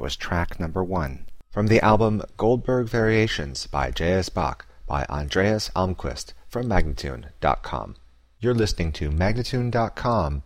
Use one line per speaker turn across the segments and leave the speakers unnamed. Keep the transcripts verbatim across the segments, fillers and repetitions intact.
was track number one from the album Goldberg Variations by J S. Bach by Andreas Almquist from Magnatune dot com. You're listening to Magnatune dot com.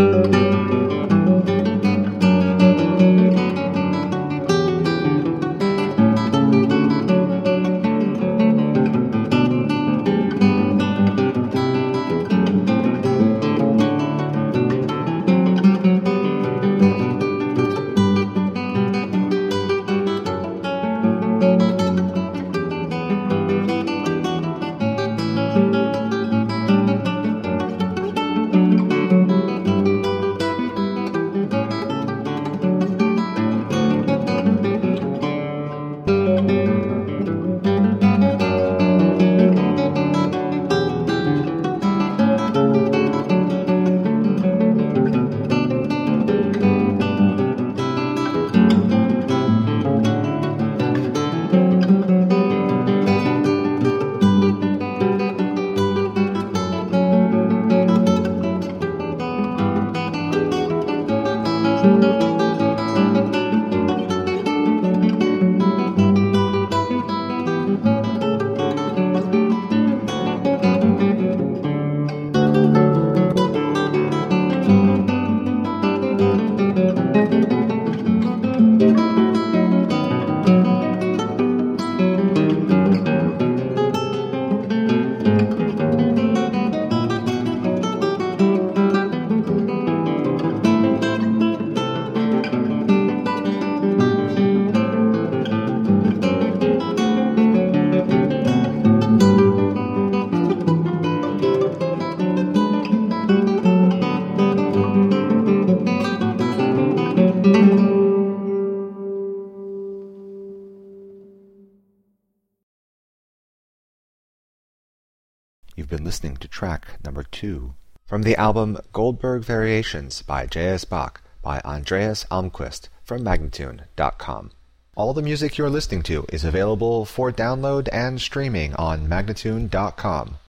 You've been listening to track number two from the album Goldberg Variations by J S. Bach by Andreas Almquist from Magnatune dot com. All the music you're listening to is available for download and streaming on Magnatune dot com.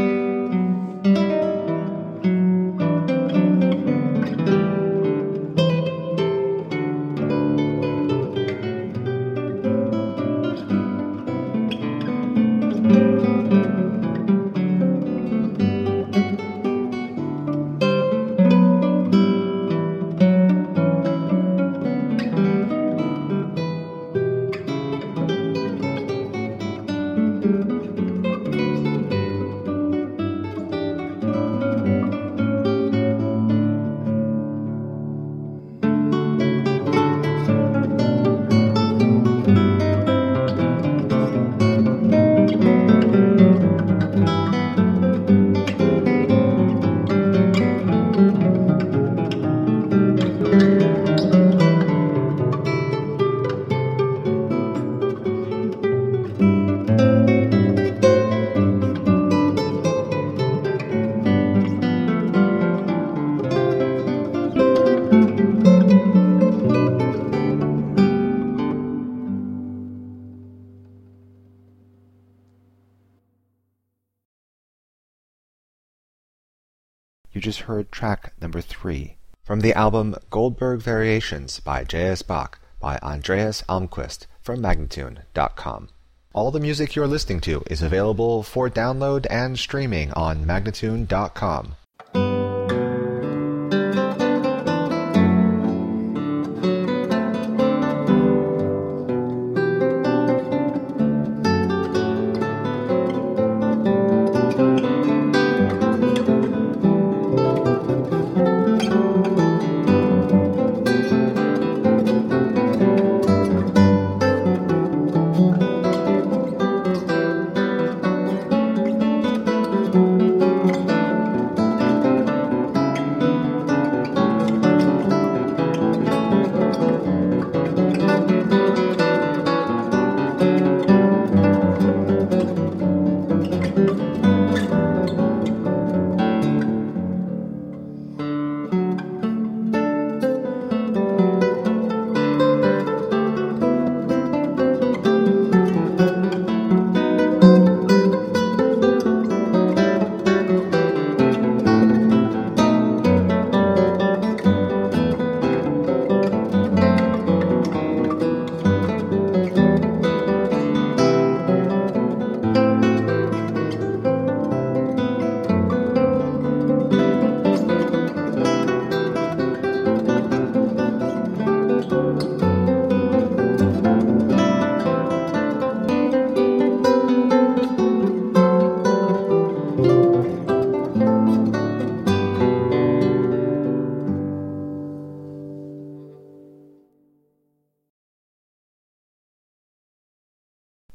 You just heard track number three from the album Goldberg Variations by J S. Bach by Andreas Almquist from Magnatune dot com. All the music you're listening to is available for download and streaming on Magnatune dot com.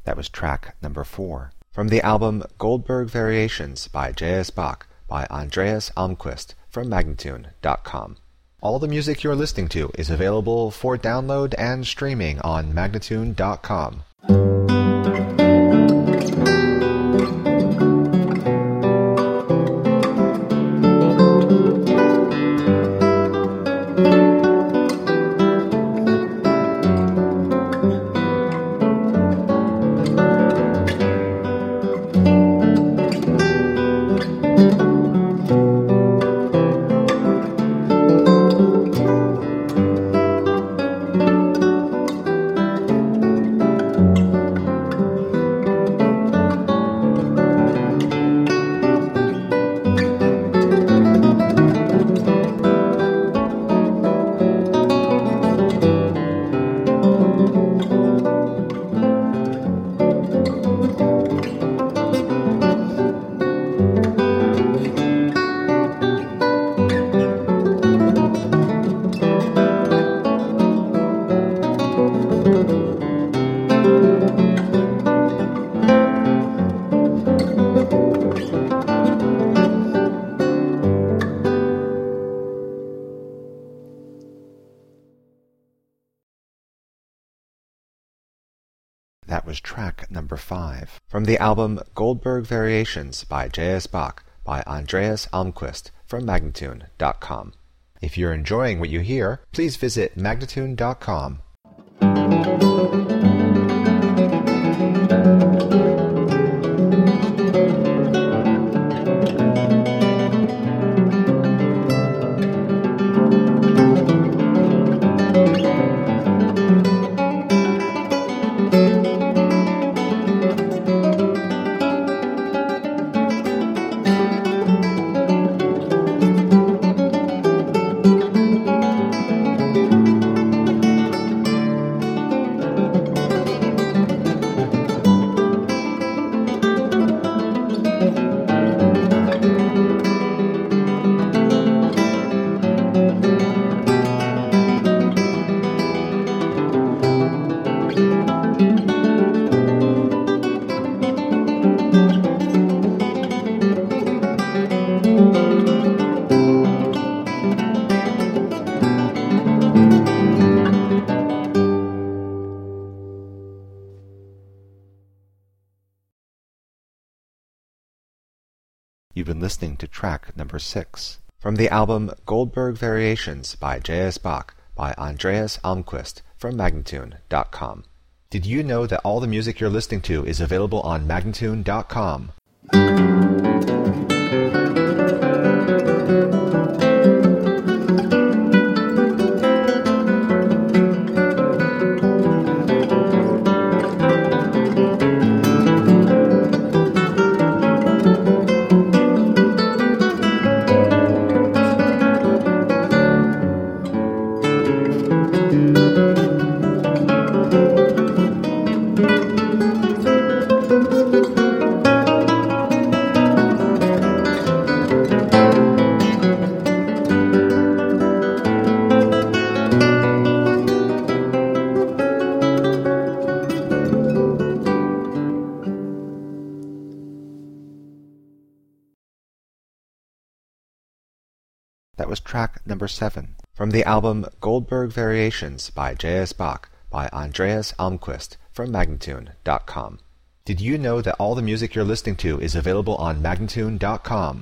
That was track number four. From the album Goldberg Variations by J S. Bach by Andreas Almquist from Magnatune dot com. All the music you're listening to is available for download and streaming on Magnatune dot com. That was track number five. From the album Goldberg Variations by J S. Bach by Andreas Almquist from Magnatune dot com. If you're enjoying what you hear, please visit Magnatune dot com. You've been listening to track number six. From the album Goldberg Variations by J S. Bach by Andreas Almquist from Magnatune dot com. Did you know that all the music you're listening to is available on Magnatune dot com? That was track number seven. From the album Goldberg Variations by J S. Bach by Andreas Almquist from Magnatune dot com. Did you know that all the music you're listening to is available on Magnatune dot com?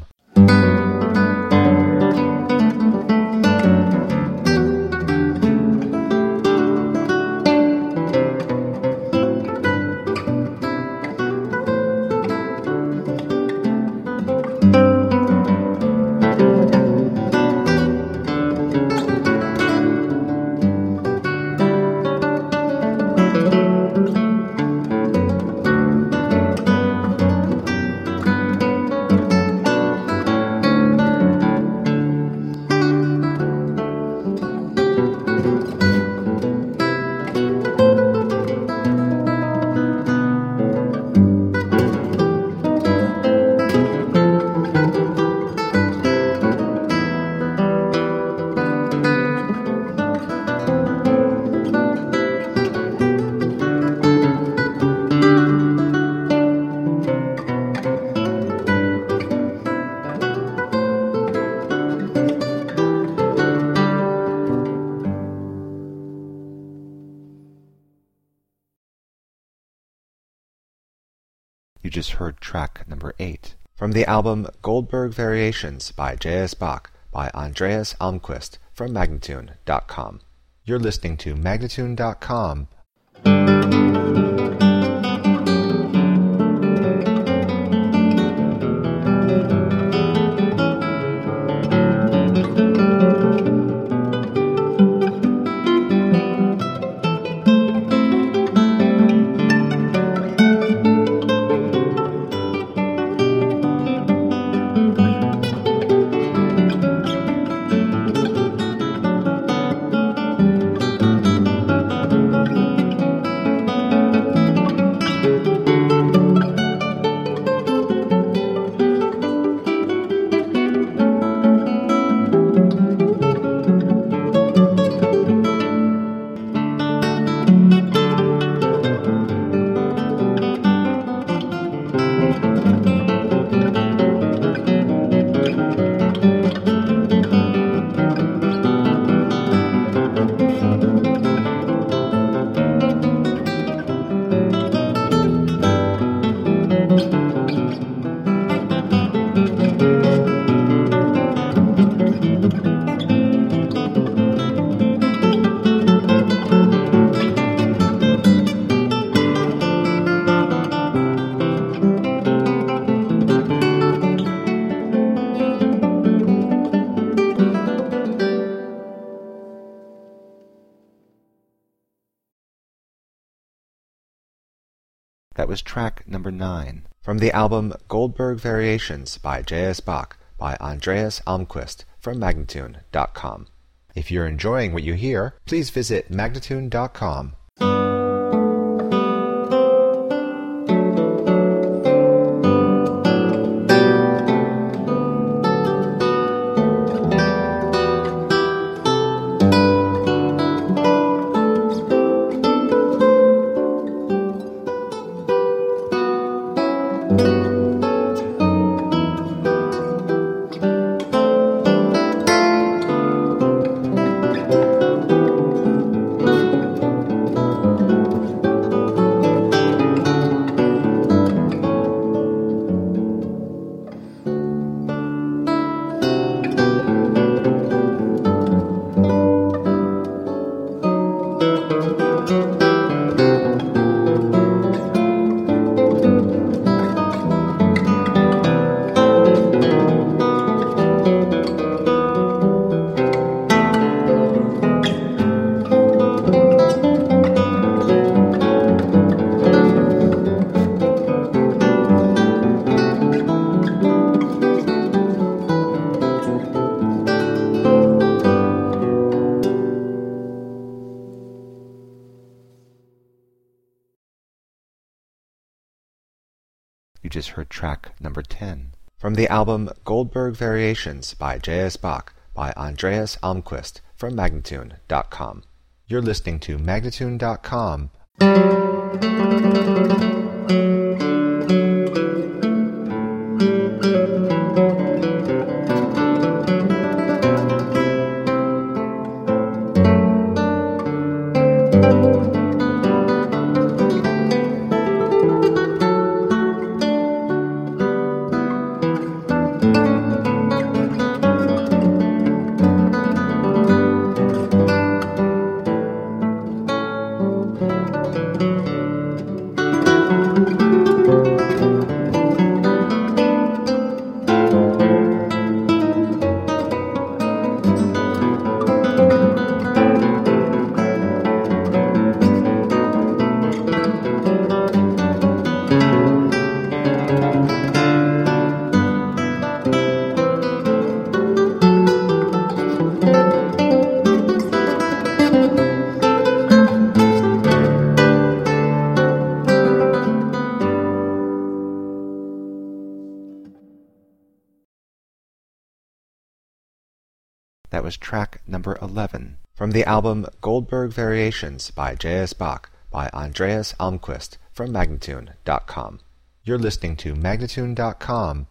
You just heard track number eight from the album Goldberg Variations by J S. Bach by Andreas Almquist from Magnatune dot com. You're listening to Magnatune dot com. That was track number nine from the album Goldberg Variations by J S. Bach by Andreas Almquist from Magnatune dot com. If you're enjoying what you hear, please visit Magnatune dot com. You just heard track number ten from the album Goldberg Variations by J S. Bach by Andreas Almquist from Magnatune dot com. You're listening to Magnatune dot com. That was track number eleven from the album Goldberg Variations by J S. Bach by Andreas Almquist from Magnatune dot com. You're listening to Magnatune dot com.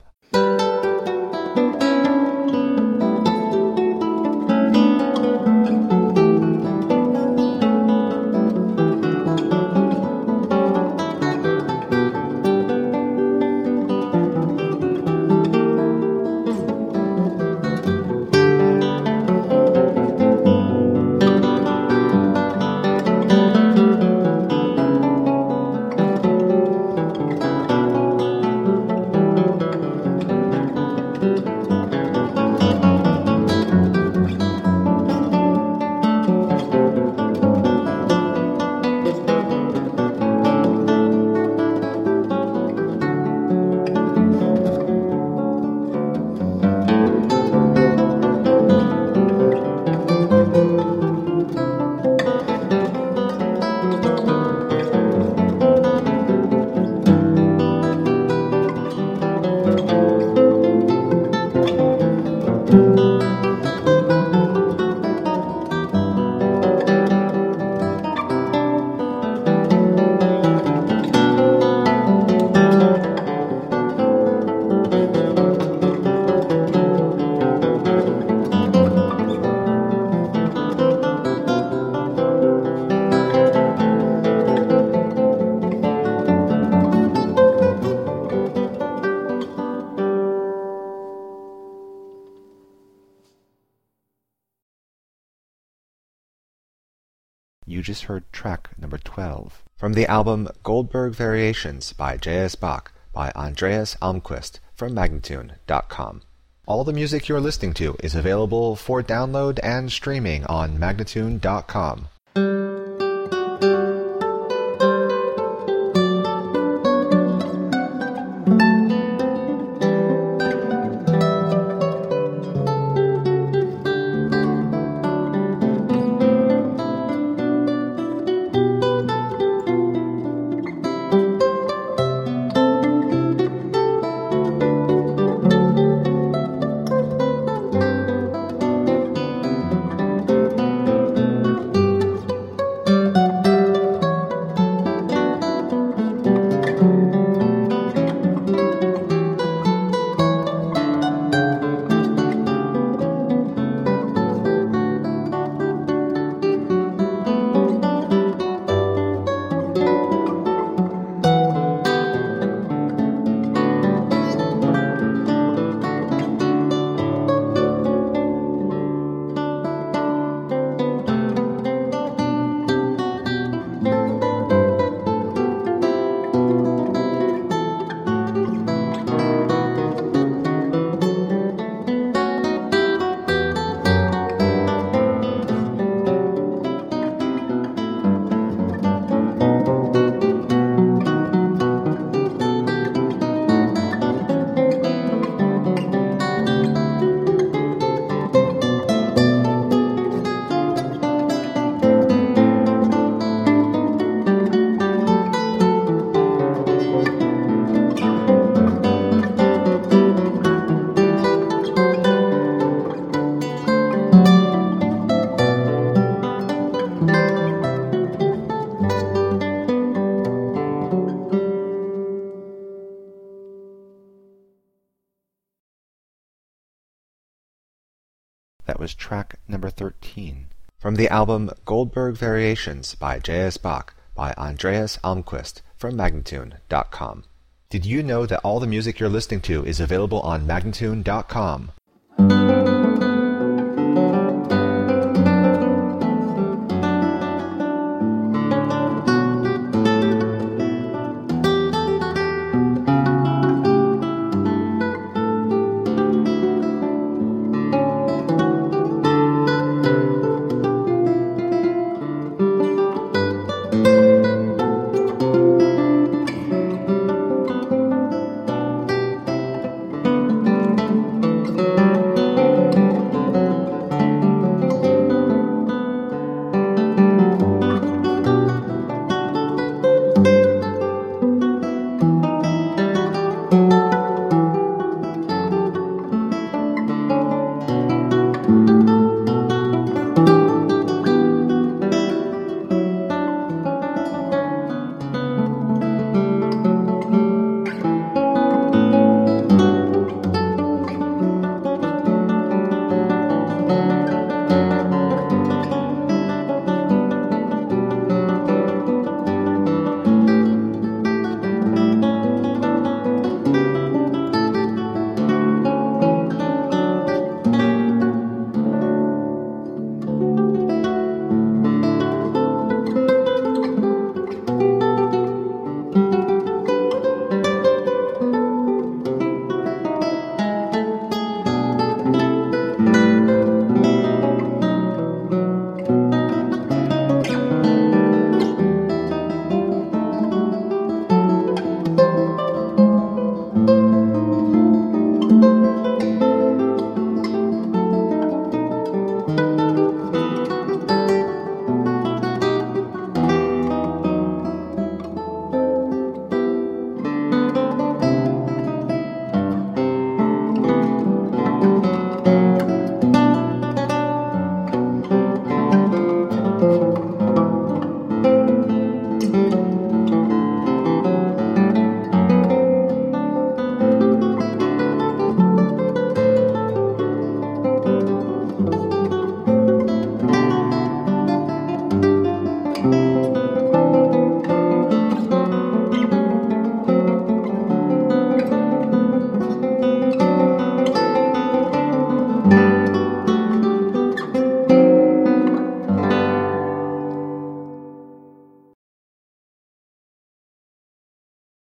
just heard track number twelve. From the album Goldberg Variations by J S. Bach by Andreas Almquist from Magnatune dot com. All the music you're listening to is available for download and streaming on Magnatune dot com. That was track number thirteen. From the album Goldberg Variations by J S. Bach by Andreas Almquist from Magnatune dot com. Did you know that all the music you're listening to is available on Magnatune dot com?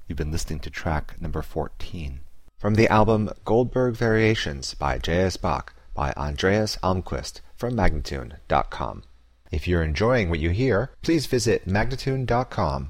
You've been listening to track number fourteen. From the album Goldberg Variations by J S. Bach by Andreas Almquist from Magnatune dot com. If you're enjoying what you hear, please visit Magnatune dot com.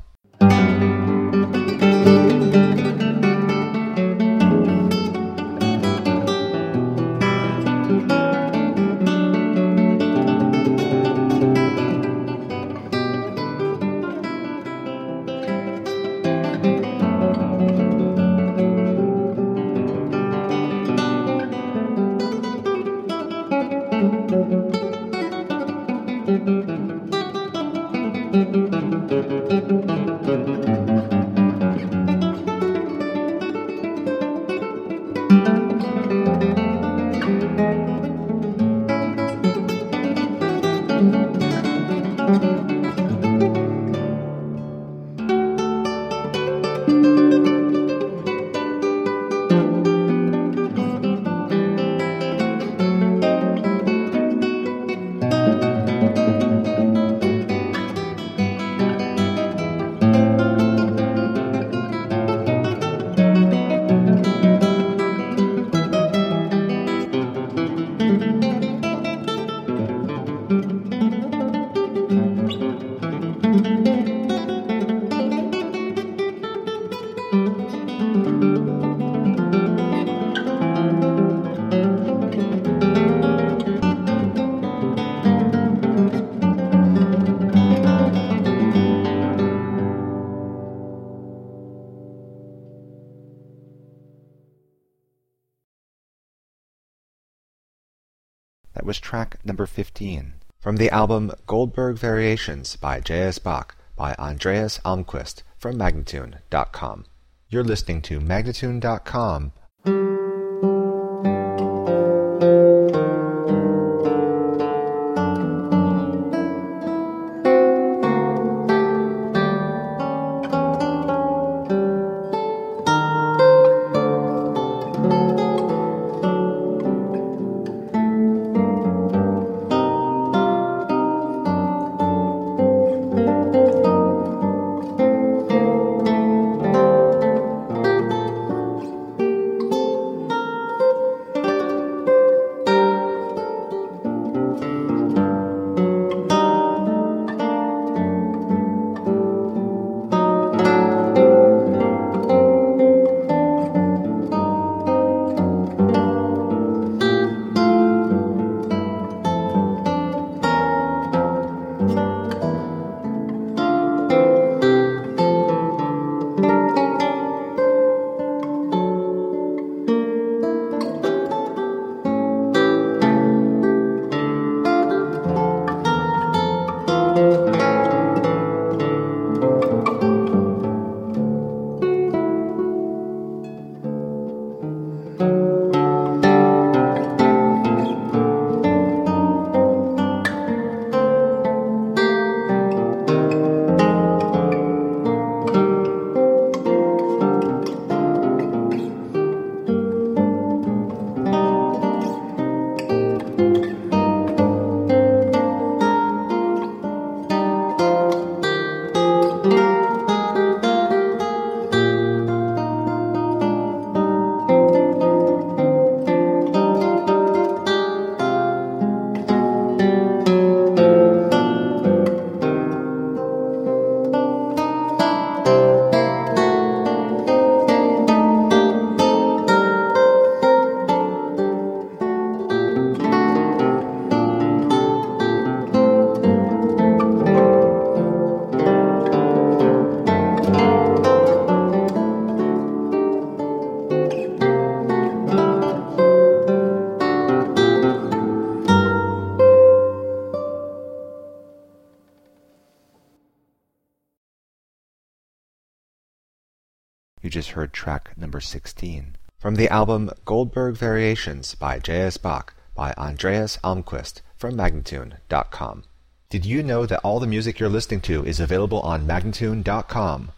That was track number fifteen. From the album Goldberg Variations by J S. Bach by Andreas Almquist from Magnatune dot com. You're listening to Magnatune dot com. You just heard track number sixteen. From the album Goldberg Variations by J S. Bach by Andreas Almquist from Magnatune dot com. Did you know that all the music you're listening to is available on Magnatune dot com?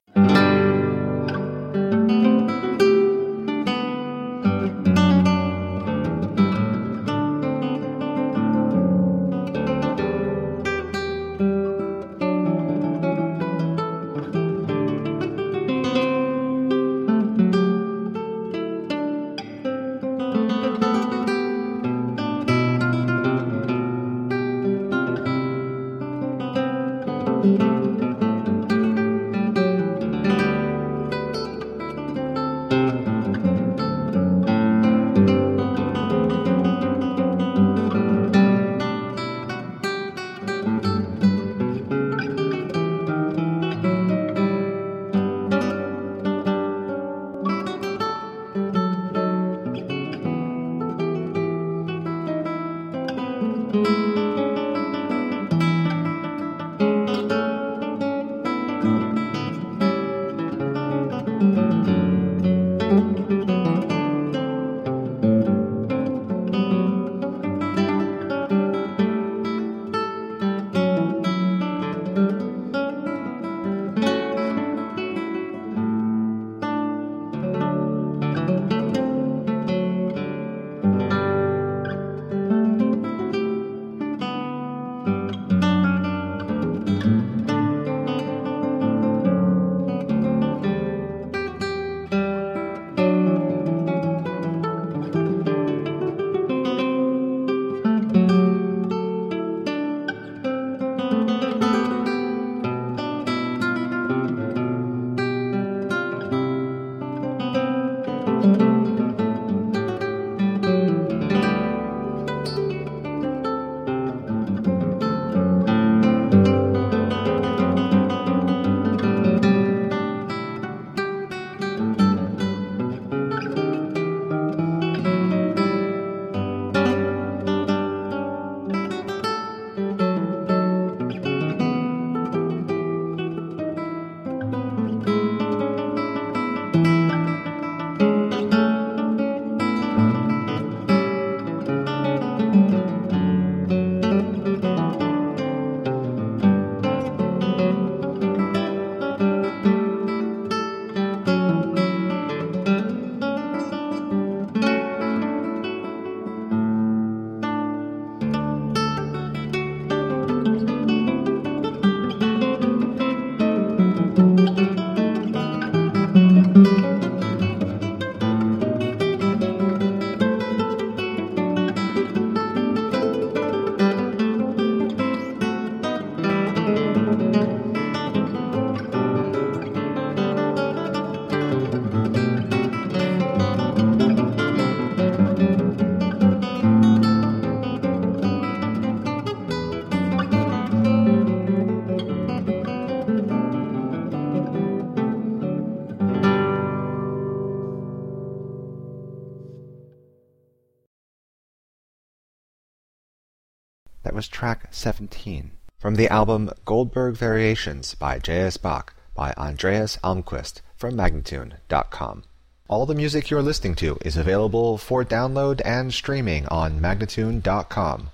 That was track seventeen. From the album Goldberg Variations by J S. Bach by Andreas Almquist from Magnatune dot com. All the music you're listening to is available for download and streaming on Magnatune dot com.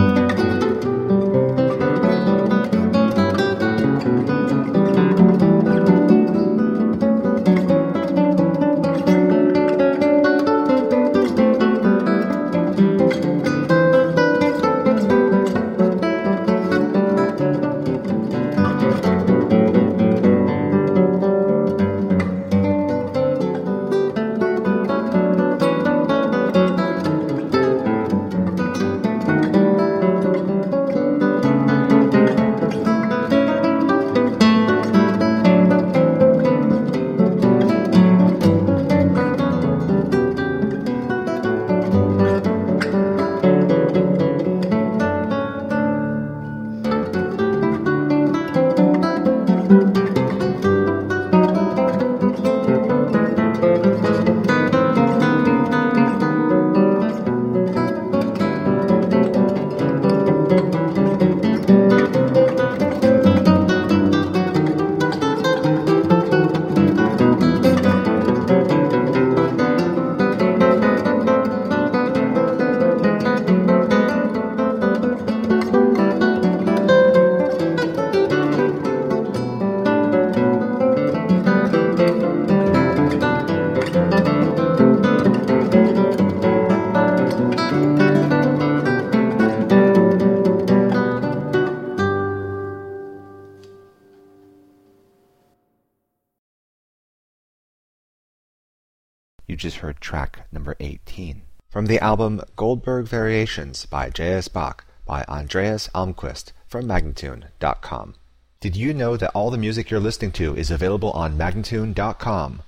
You just heard track number eighteen. From the album Goldberg Variations by J S. Bach by Andreas Almquist from Magnatune dot com. Did you know that all the music you're listening to is available on Magnatune dot com?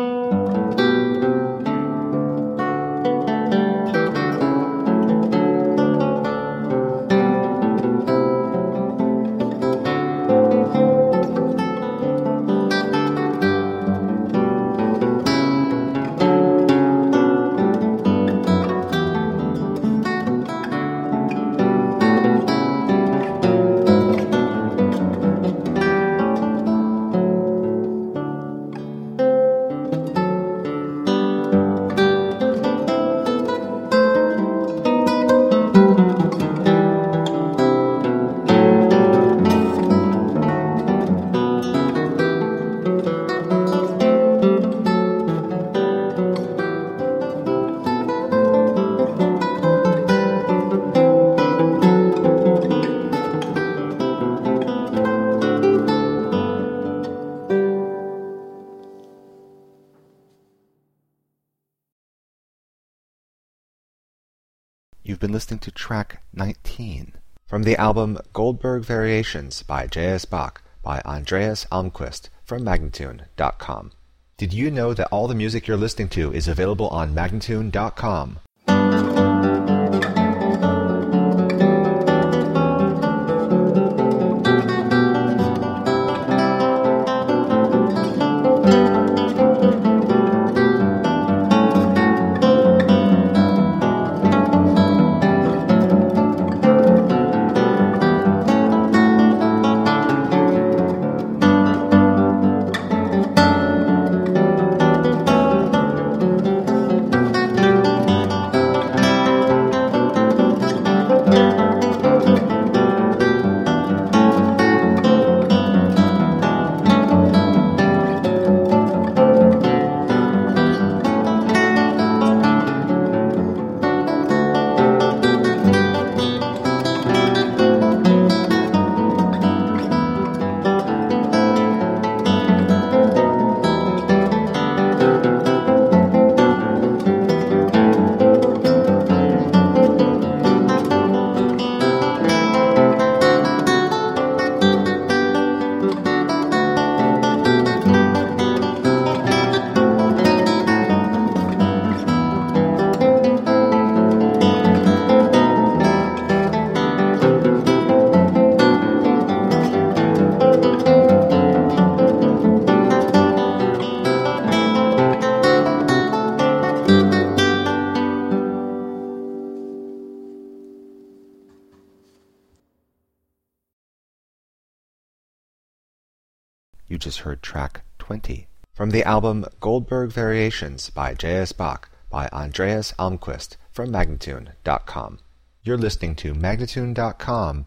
You've been listening to track nineteen. From the album Goldberg Variations by J S. Bach by Andreas Almquist from Magnatune dot com. Did you know that all the music you're listening to is available on Magnatune dot com? You just heard track twenty. From the album Goldberg Variations by J S. Bach by Andreas Almquist from Magnatune dot com. You're listening to Magnatune dot com.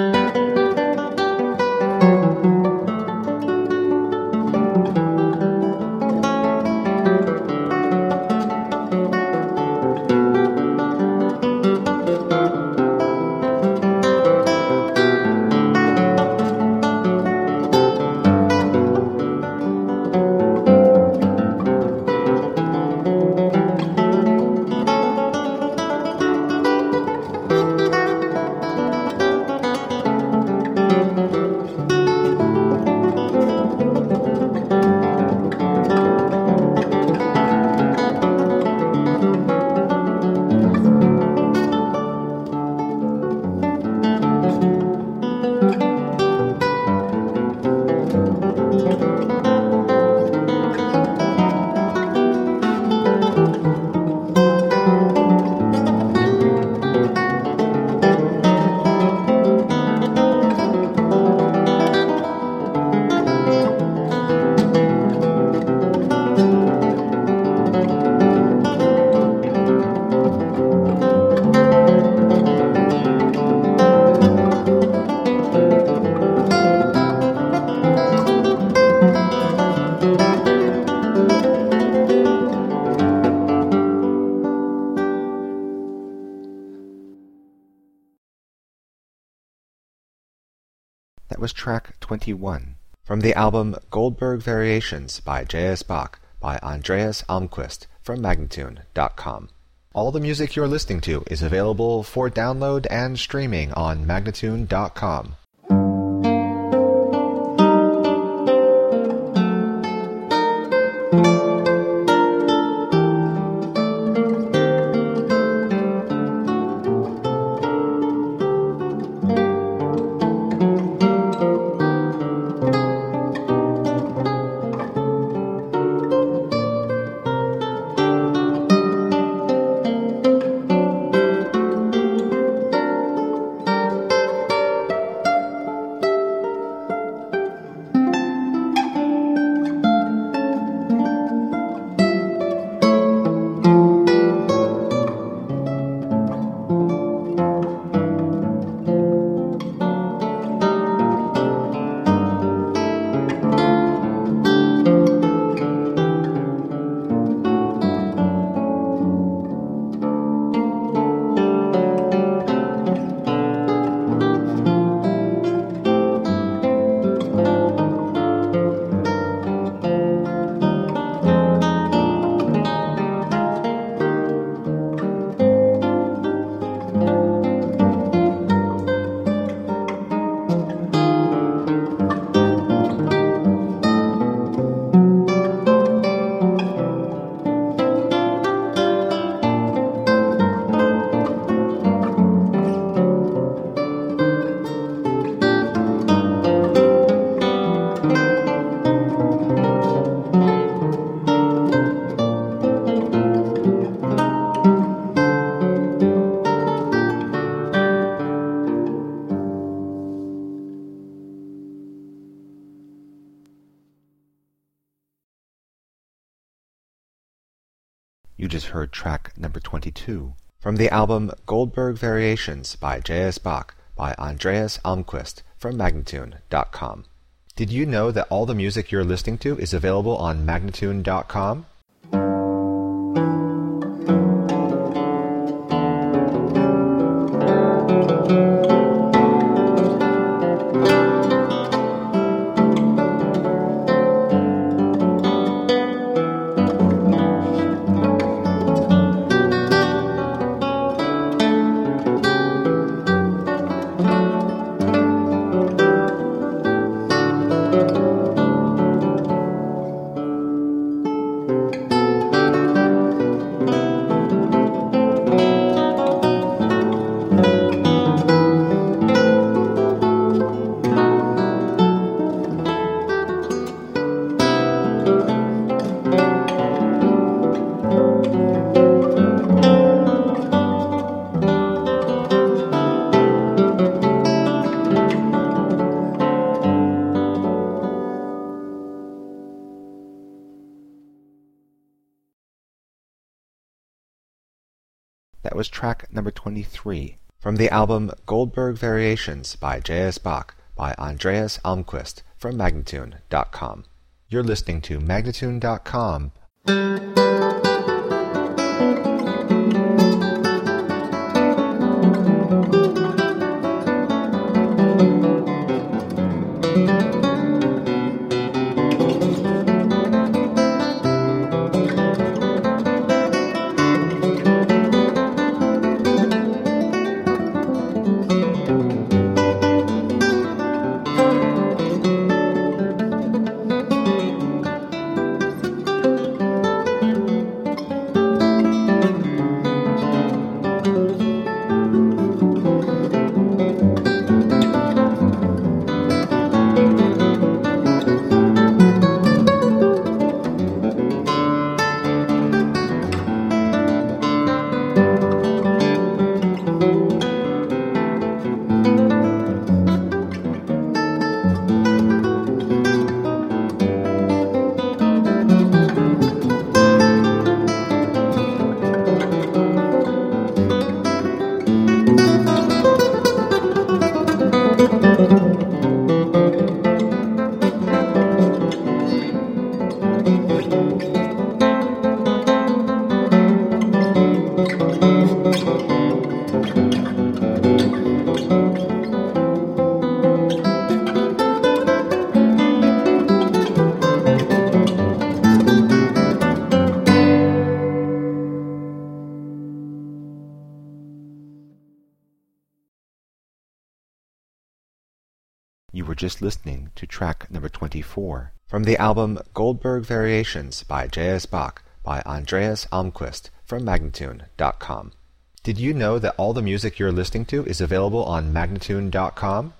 That was track twenty-one. From the album Goldberg Variations by J S. Bach by Andreas Almquist from Magnatune dot com. All the music you're listening to is available for download and streaming on Magnatune dot com. You just heard track number twenty-two. From the album Goldberg Variations by J S. Bach by Andreas Almquist from Magnatune dot com. Did you know that all the music you're listening to is available on Magnatune dot com? That was track number twenty-three from the album Goldberg Variations by J S. Bach by Andreas Almquist from Magnatune dot com. You're listening to Magnatune dot com. You were just listening to track number twenty-four from the album Goldberg Variations by J S. Bach by Andreas Almquist from Magnatune dot com. Did you know that all the music you're listening to is available on Magnatune dot com?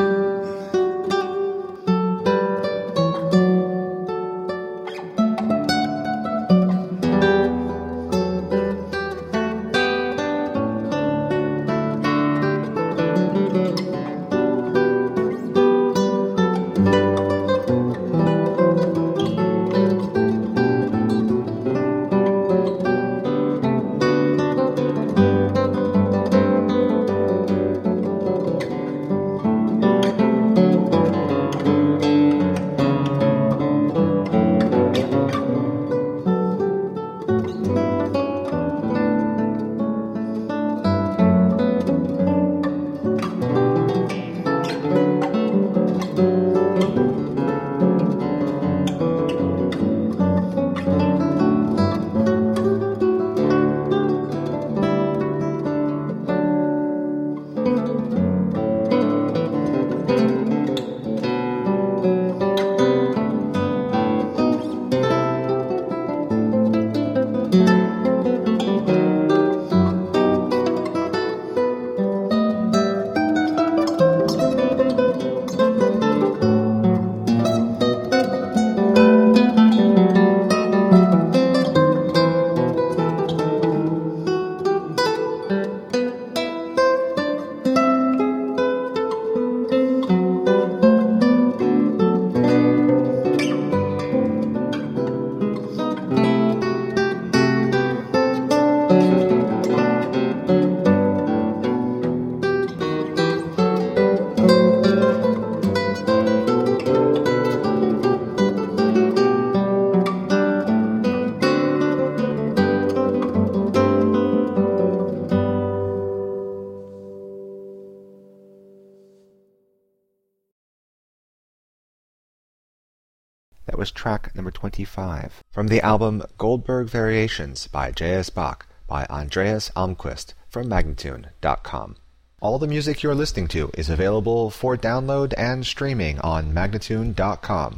That was track number twenty-five from the album Goldberg Variations by J S. Bach by Andreas Almquist from Magnatune dot com. All the music you're listening to is available for download and streaming on Magnatune dot com.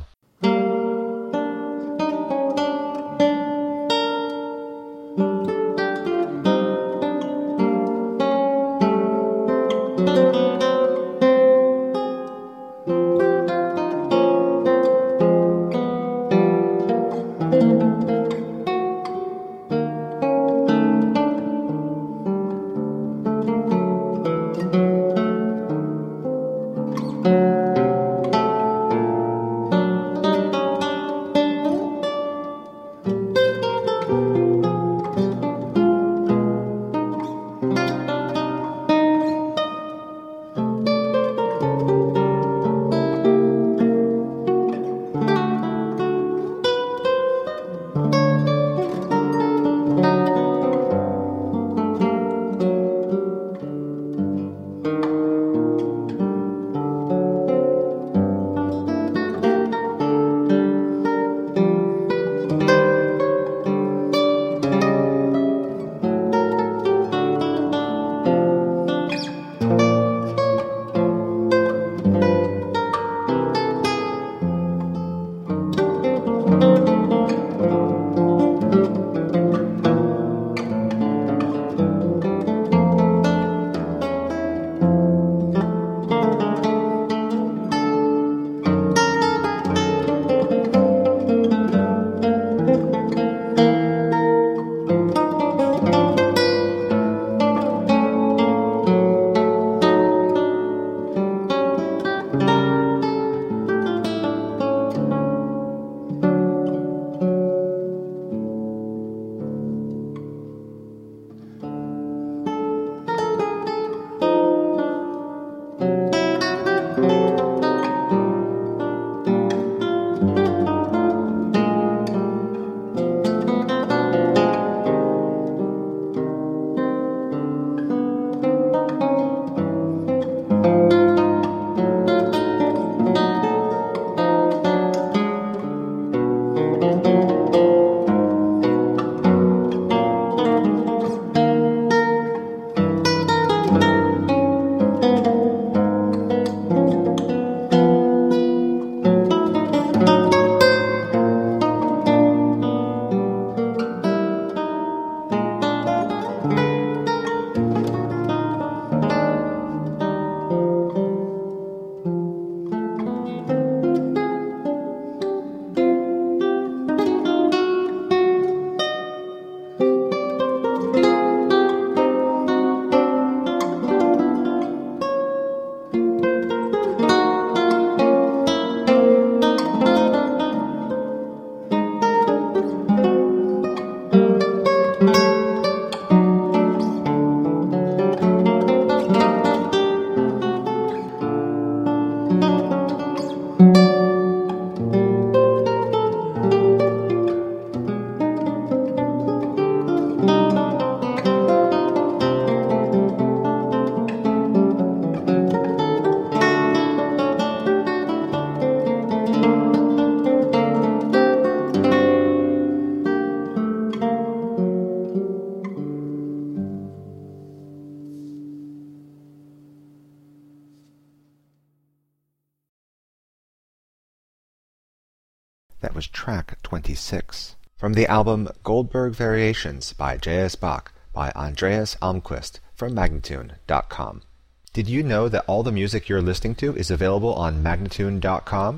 That was track twenty-six. From the album Goldberg Variations by J S. Bach by Andreas Almquist from Magnatune dot com. Did you know that all the music you're listening to is available on Magnatune dot com?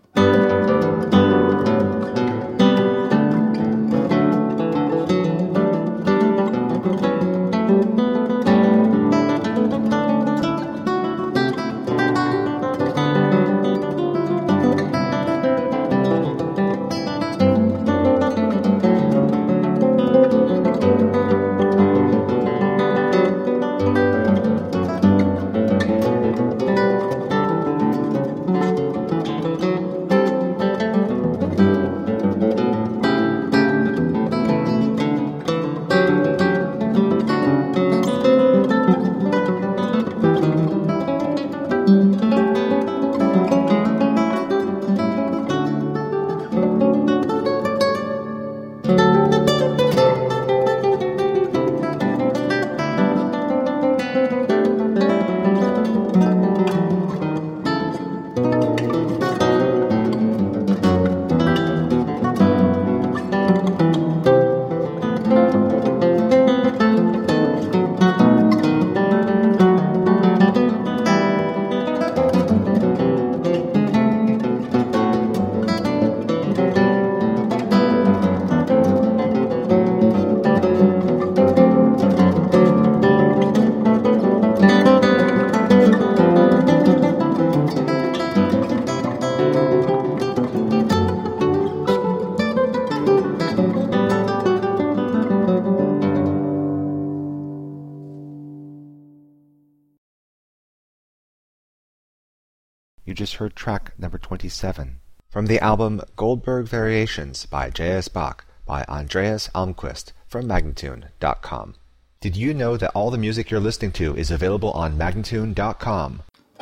You just heard track number twenty-seven. From the album Goldberg Variations by J S. Bach by Andreas Almquist from Magnatune dot com. Did you know that all the music you're listening to is available on Magnatune dot com?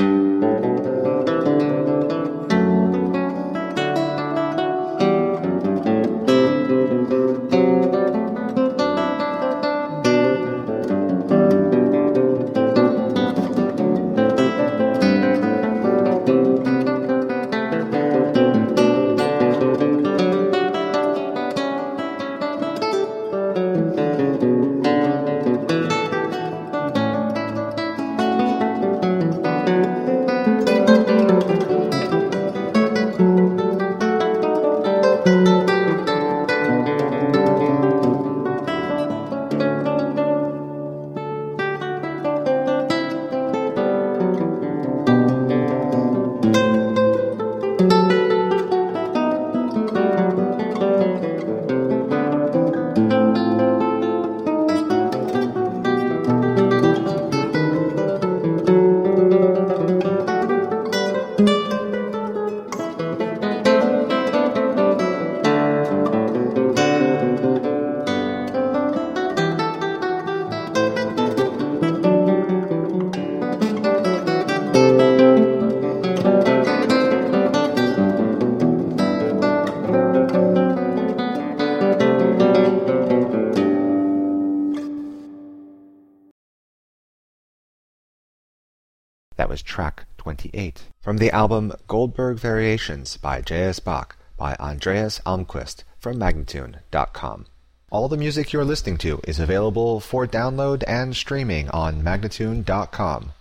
That was track twenty-eight. From the album Goldberg Variations by J S. Bach by Andreas Almquist from Magnatune dot com. All the music you're listening to is available for download and streaming on Magnatune dot com.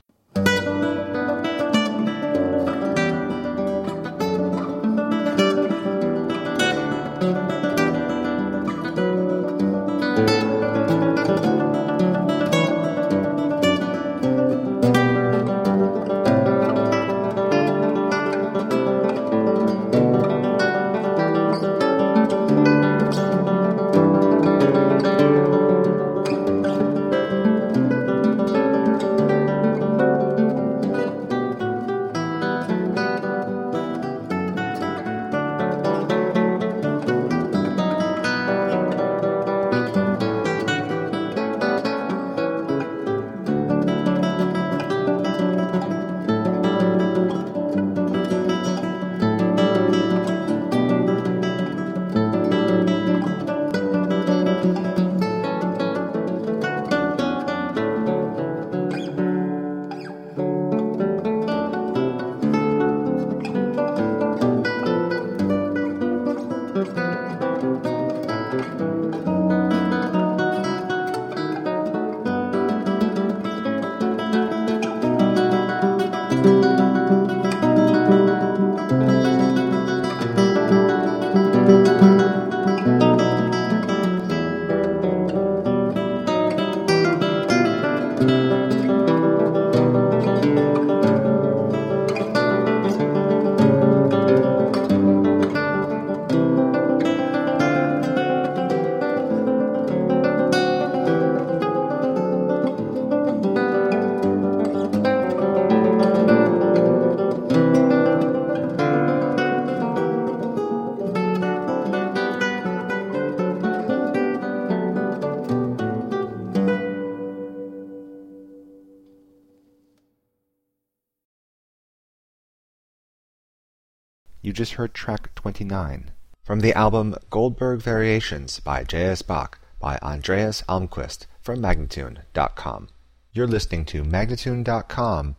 You just heard track twenty-nine. From the album Goldberg Variations by J S. Bach by Andreas Almquist from Magnatune dot com. You're listening to Magnatune dot com.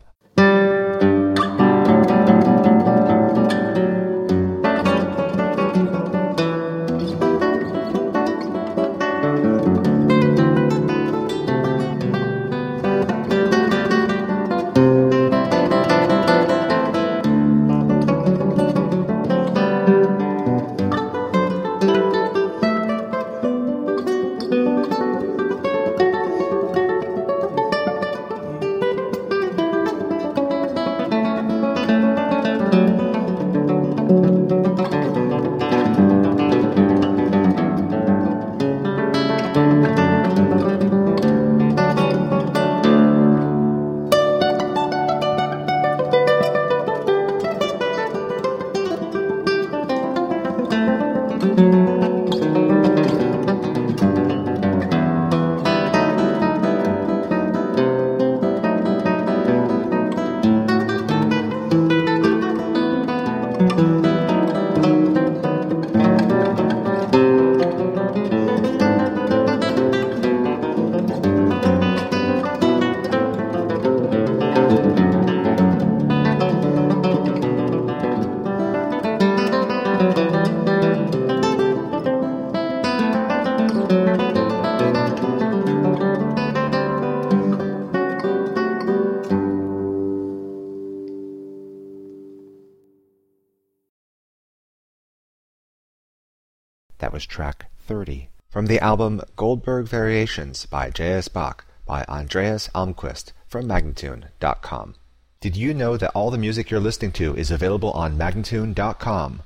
That was track thirty. From the album Goldberg Variations by J S. Bach by Andreas Almquist from Magnatune dot com. Did you know that all the music you're listening to is available on Magnatune dot com?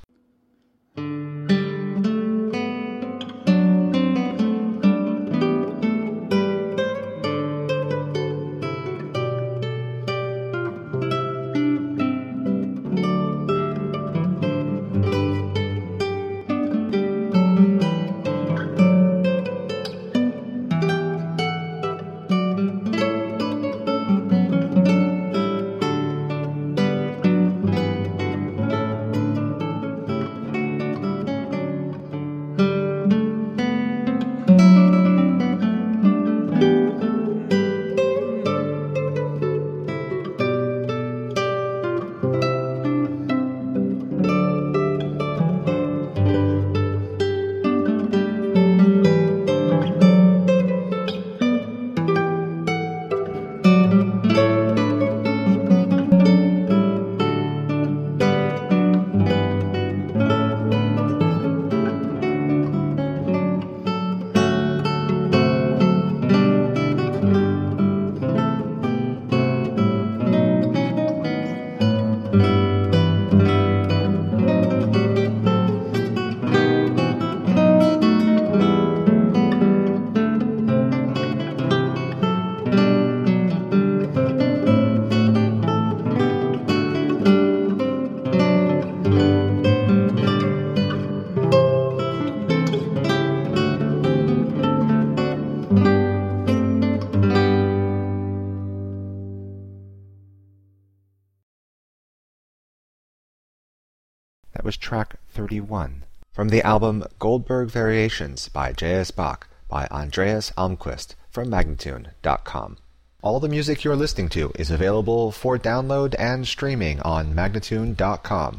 That was track thirty-one. From the album Goldberg Variations by J S. Bach by Andreas Almquist from Magnatune dot com. All the music you're listening to is available for download and streaming on Magnatune dot com.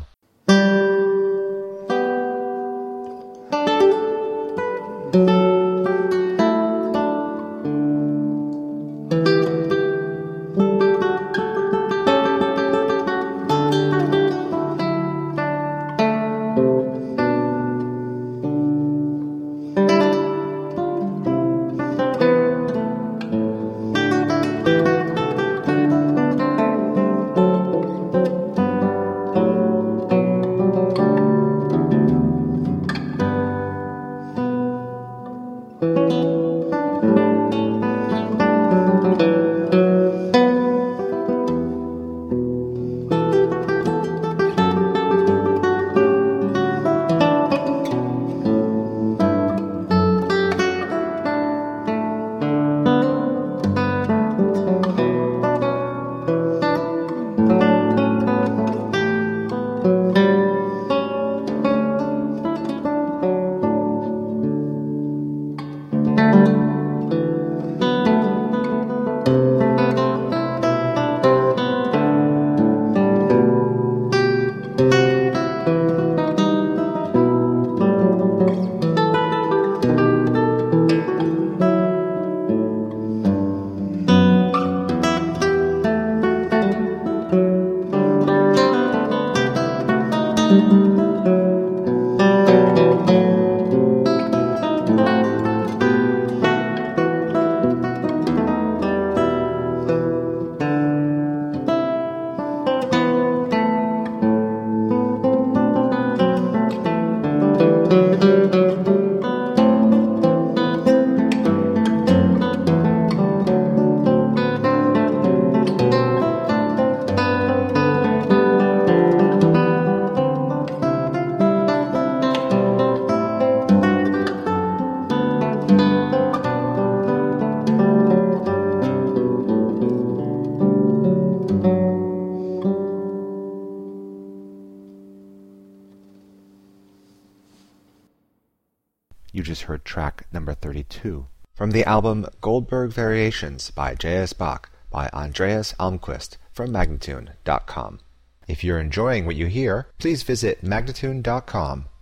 You just heard track number thirty-two. From the album Goldberg Variations by J S. Bach by Andreas Almquist from Magnatune dot com. If you're enjoying what you hear, please visit Magnatune dot com